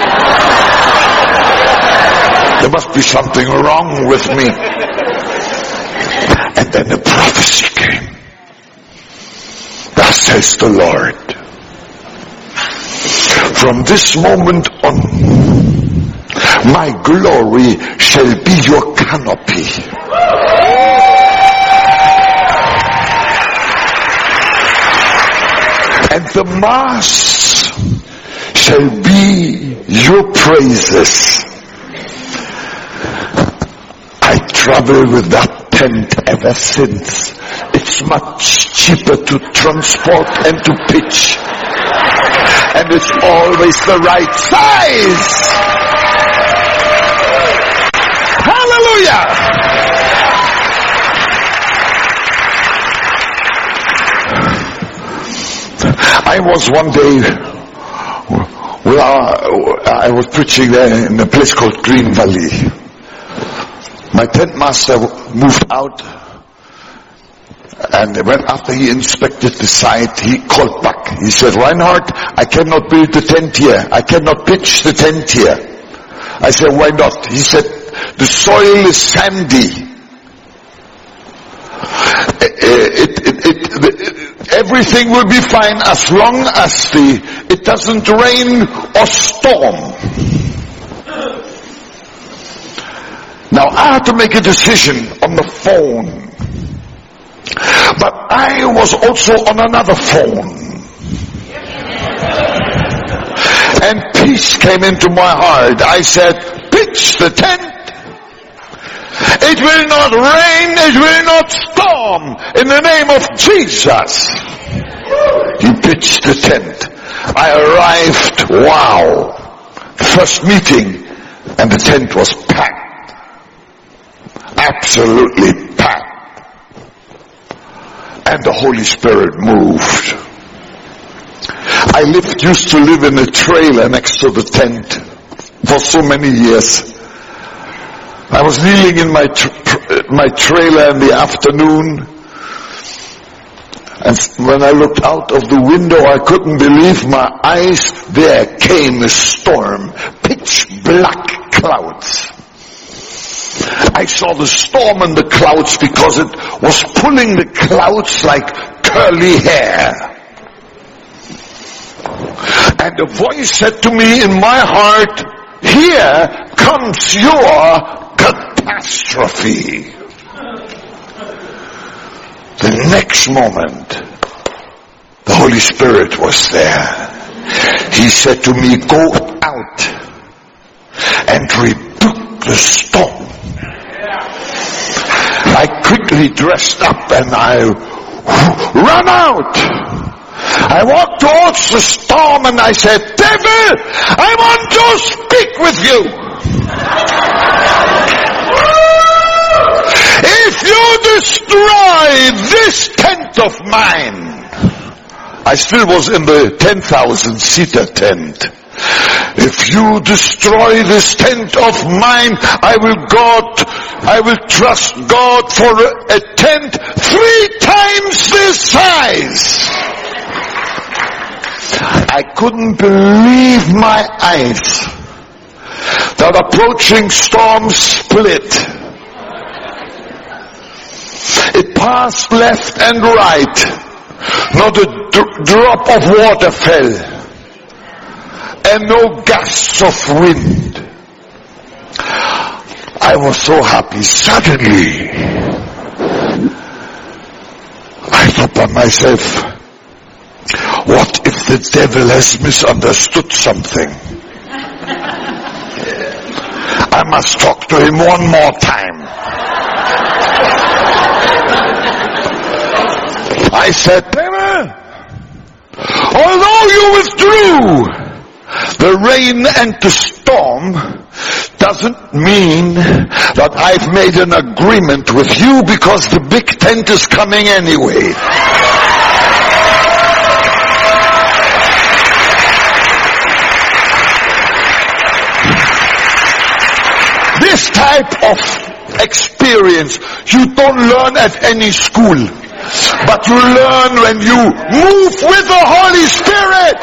There must be something wrong with me. And then the prophecy came. Thus says the Lord, from this moment on, my glory shall be your canopy. And the mass shall be your praises. I travel with that tent ever since. It's much cheaper to transport and to pitch. And it's always the right size. Hallelujah! I was one day, well, I was preaching there in a place called Green Valley. My tent master moved out, and when after he inspected the site, he called back. He said, Reinhard, I cannot build the tent here. I cannot pitch the tent here. I said, why not? He said, the soil is sandy. It, it, it, it, everything will be fine as long as the, it doesn't rain or storm. Now I had to make a decision on the phone. But I was also on another phone. And peace came into my heart. I said, pitch the tent. It will not rain, it will not storm, in the name of Jesus. He pitched the tent. I arrived, wow, first meeting, and the tent was packed. Absolutely packed. And the Holy Spirit moved. I lived, used to live in a trailer next to the tent for so many years. I was kneeling in my tra- my trailer in the afternoon, and when I looked out of the window, I couldn't believe my eyes. There came a storm, pitch black clouds. I saw the storm in the clouds because it was pulling the clouds like curly hair. And a voice said to me in my heart, here comes your catastrophe. The next moment, the Holy Spirit was there. He said to me, go out and rebuke the storm. I quickly dressed up and I ran out. I walked towards the storm and I said, devil, I want to speak with you. If you destroy this tent of mine, I still was in the ten thousand seater tent. If you destroy this tent of mine, I will God, I will trust God for a tent three times this size. I couldn't believe my eyes. That approaching storm split. It passed left and right. Not a d- drop of water fell. And no gusts of wind. I was so happy. Suddenly, I thought by myself, what if the devil has misunderstood something? I must talk to him one more time. I said, devil, although you withdrew the rain and the storm, doesn't mean that I've made an agreement with you, because the big tent is coming anyway. This type of experience you don't learn at any school, but you learn when you move with the Holy Spirit.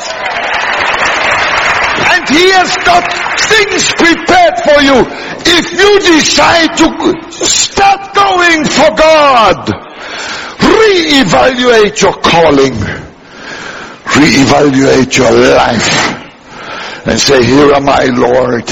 And He has got things prepared for you. If you decide to start going for God, reevaluate your calling, reevaluate your life, and say, here am I, Lord.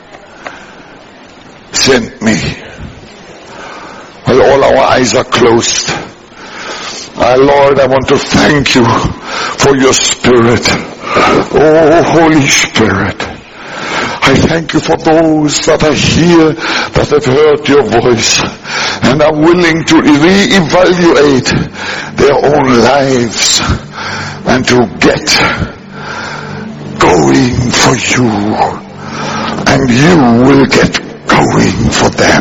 Send me. Well, all our eyes are closed. Our Lord, I want to thank you for your Spirit. Oh, Holy Spirit, I thank you for those that are here, that have heard your voice and are willing to reevaluate their own lives and to get going for you, and you will get going for them.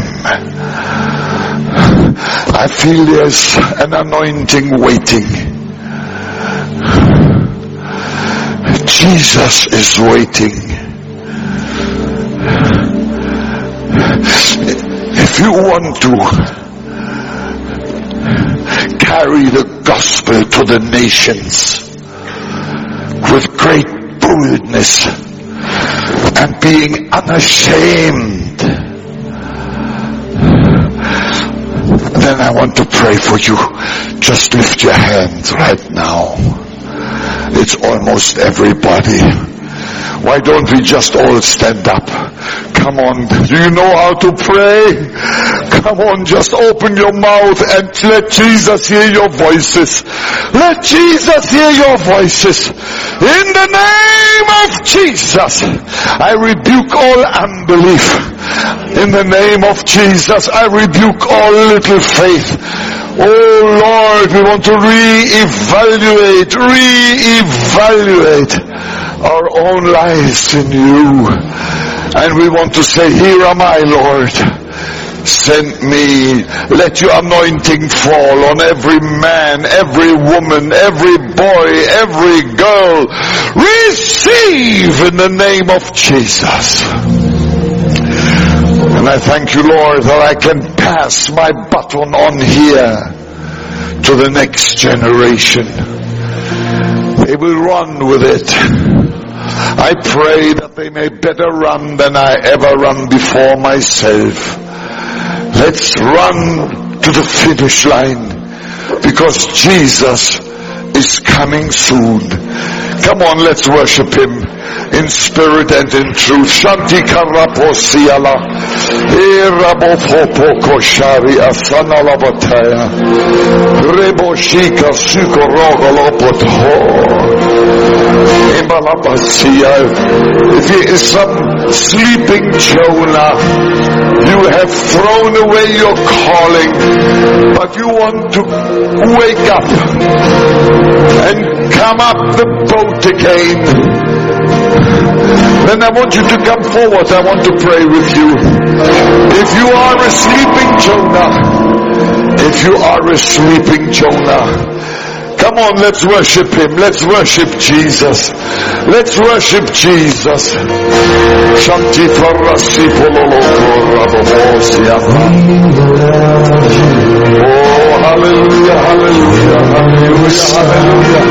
I feel there's an anointing waiting. Jesus is waiting. If you want to carry the gospel to the nations with great boldness and being unashamed, then I want to pray for you. Just lift your hands right now. It's almost everybody. Why don't we just all stand up? Come on. Do you know how to pray? Come on, just open your mouth and let Jesus hear your voices. Let Jesus hear your voices. In the name of Jesus, I rebuke all unbelief. In the name of Jesus, I rebuke all little faith. Oh Lord, we want to re-evaluate, re-evaluate our own lives in you. And we want to say, here am I, Lord. Send me. Let your anointing fall on every man, every woman, every boy, every girl. Receive in the name of Jesus. And I thank you, Lord, that I can pass my baton on here to the next generation. They will run with it. I pray that they may better run than I ever run before myself. Let's run to the finish line, because Jesus is coming soon. Come on, let's worship Him in spirit and in truth. Shanti karaposiala, erabofopo koshari asana labataya, reboshika sukorogolopotho. If he is some sleeping Jonah, you have thrown away your calling, but you want to wake up and come up the boat again, then I want you to come forward. I want to pray with you. If you are a sleeping Jonah, if you are a sleeping Jonah, Come on, let's worship him. Let's worship Jesus. Let's worship Jesus. Shanti Farasi Oh, hallelujah, hallelujah, hallelujah, hallelujah.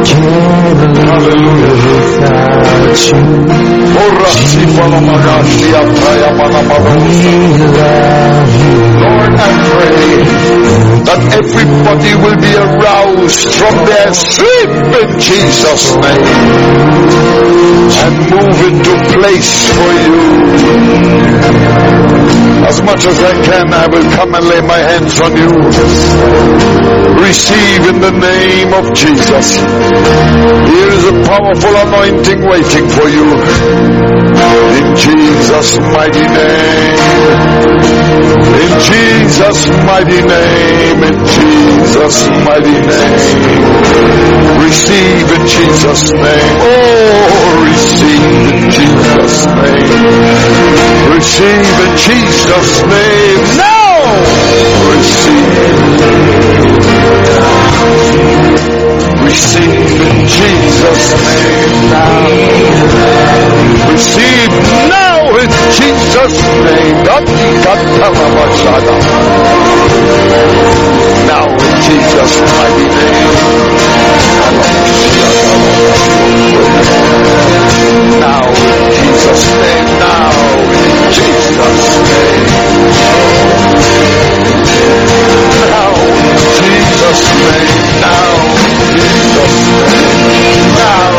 Lord, I pray that everybody will be aroused from their sleep in Jesus' name and move into place for you. As much as I can, I will come and lay my hands on you. Receive in the name of Jesus. Here is a powerful anointing waiting for you. In Jesus' mighty name. In Jesus' mighty name. In Jesus' mighty name. Receive in Jesus' name. Oh, receive in Jesus' name. Receive in Jesus' name. Now! Receive. Receive in Jesus' name now. Receive now in Jesus' name. Now in Jesus' mighty name. Now in Jesus' name. Now in Jesus' name. Now in Jesus' name. Now in Jesus' name. Now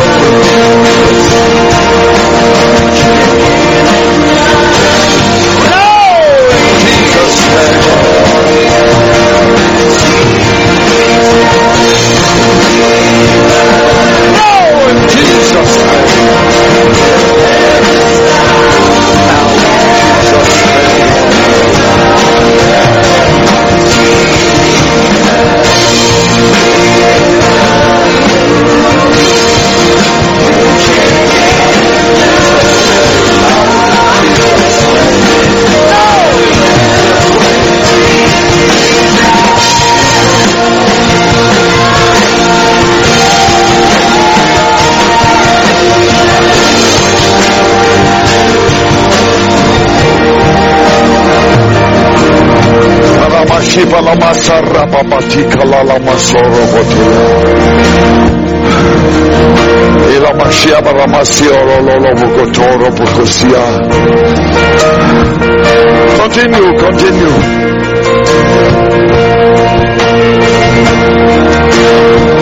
Shiva lama sarra babati kalala masoro botia. Ila mashia baramasi oro lolo bukotoro bukosia. Continue, continue.